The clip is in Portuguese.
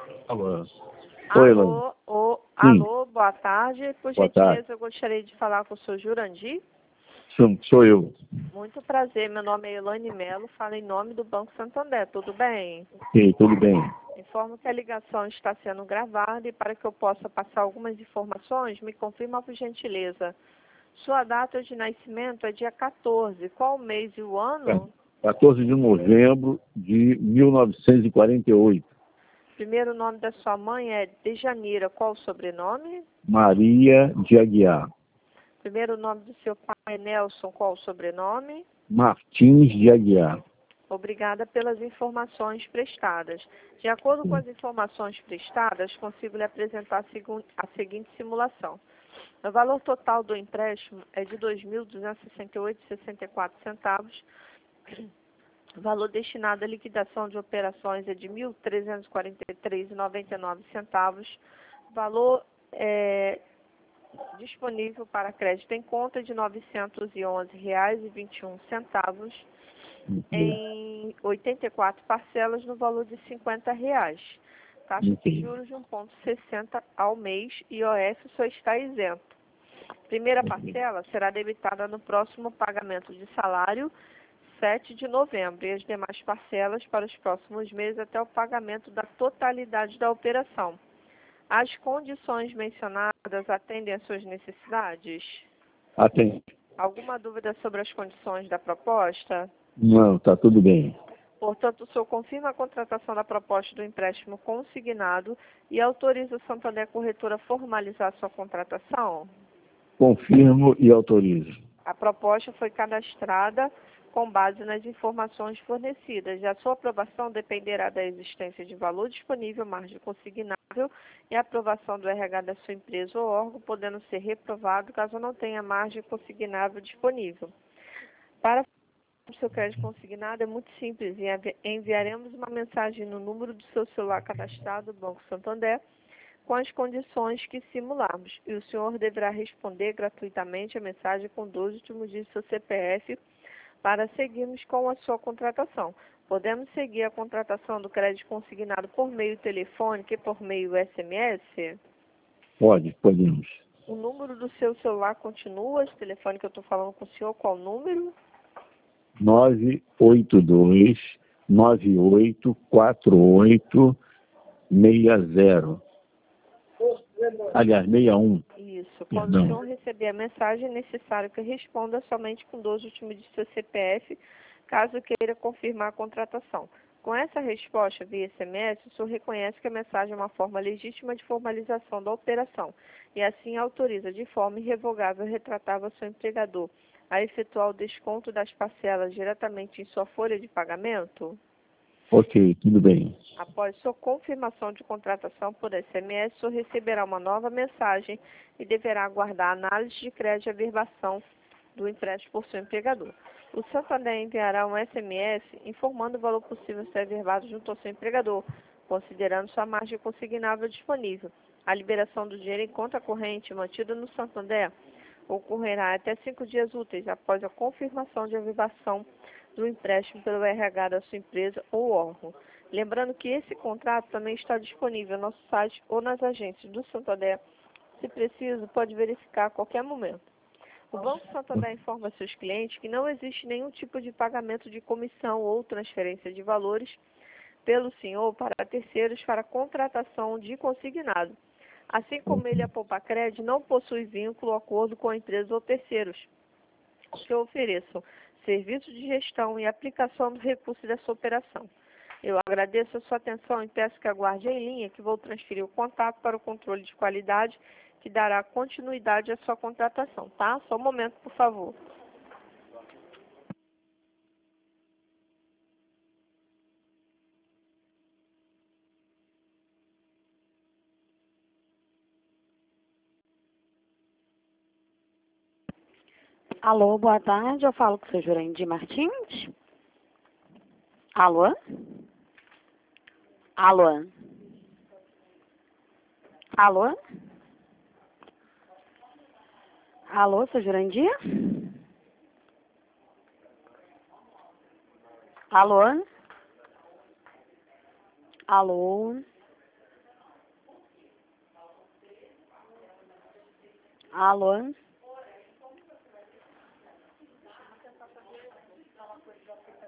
Alô. Oi, Elaine. Sim. Alô, boa tarde. Por Boa gentileza, tarde. eu gostaria de falar com o senhor Jurandir. Sou eu. Muito prazer, meu nome é Elaine Melo, falo em nome do Banco Santander, tudo bem? Ok, tudo bem. Informo que a ligação está sendo gravada e para que eu possa passar algumas informações, me confirma por gentileza. Sua data de nascimento é dia 14, qual o mês e o ano? 14 de novembro de 1948. Primeiro nome da sua mãe é Dejanira, qual o sobrenome? Maria de Aguiar. Primeiro nome do seu pai é Nelson, qual o sobrenome? Martins de Aguiar. Obrigada pelas informações prestadas. De acordo com as informações prestadas, consigo lhe apresentar a seguinte simulação. O valor total do empréstimo é de R$ 2.268,64. O valor destinado à liquidação de operações é de R$ 1.343,99. O valor disponível para crédito em conta é de R$ 911,21 em 84 parcelas no valor de R$ 50. Taxa de juros de 1,60 ao mês e IOF só está isento. Primeira parcela será debitada no próximo pagamento de salário, 7 de novembro, e as demais parcelas para os próximos meses até o pagamento da totalidade da operação. As condições mencionadas atendem às suas necessidades? Atende. Alguma dúvida sobre as condições da proposta? Não, tá tudo bem. Portanto, o senhor confirma a contratação da proposta do empréstimo consignado e autoriza o Santander Corretora a formalizar sua contratação? Confirmo e autorizo. A proposta foi cadastrada com base nas informações fornecidas e a sua aprovação dependerá da existência de valor disponível, margem consignável e a aprovação do RH da sua empresa ou órgão, podendo ser reprovado caso não tenha margem consignável disponível. Para o seu crédito consignado é muito simples e enviaremos uma mensagem no número do seu celular cadastrado do Banco Santander com as condições que simularmos. E o senhor deverá responder gratuitamente a mensagem com 12 últimos dias do seu CPF para seguirmos com a sua contratação. Podemos seguir a contratação do crédito consignado por meio telefônico e por meio SMS? Podemos. O número do seu celular continua, esse telefone que eu estou falando com o senhor, qual o número? 982-9848-60. Aliás, 61. Isso. Quando Perdão. o senhor receber a mensagem, é necessário que responda somente com 12 últimos de seu CPF, caso queira confirmar a contratação. Com essa resposta via SMS, o senhor reconhece que a mensagem é uma forma legítima de formalização da operação e assim autoriza de forma irrevogável e retratável seu empregador a efetuar o desconto das parcelas diretamente em sua folha de pagamento? Ok, tudo bem. Após sua confirmação de contratação por SMS, o senhor receberá uma nova mensagem e deverá aguardar a análise de crédito e averbação do empréstimo por seu empregador. O Santander enviará um SMS informando o valor possível a ser averbado junto ao seu empregador, considerando sua margem consignável disponível. A liberação do dinheiro em conta corrente mantida no Santander ocorrerá até 5 dias úteis após a confirmação de averbação do empréstimo pelo RH da sua empresa ou órgão. Lembrando que esse contrato também está disponível no nosso site ou nas agências do Santander. Se preciso, pode verificar a qualquer momento. O Banco Santander informa seus clientes que não existe nenhum tipo de pagamento de comissão ou transferência de valores pelo senhor para terceiros para contratação de consignado. Assim como ele, a Poupacred, não possui vínculo ou acordo com empresas ou terceiros que ofereçam serviços de gestão e aplicação do recurso dessa operação. Eu agradeço a sua atenção e peço que aguarde em linha que vou transferir o contato para o controle de qualidade que dará continuidade à sua contratação, tá? Só um momento, por favor. Alô, boa tarde. Eu falo com o seu Jurandir Martins. Alô? Alô? Alô? Alô, seu Jurandir? Alô? Alô? Alô?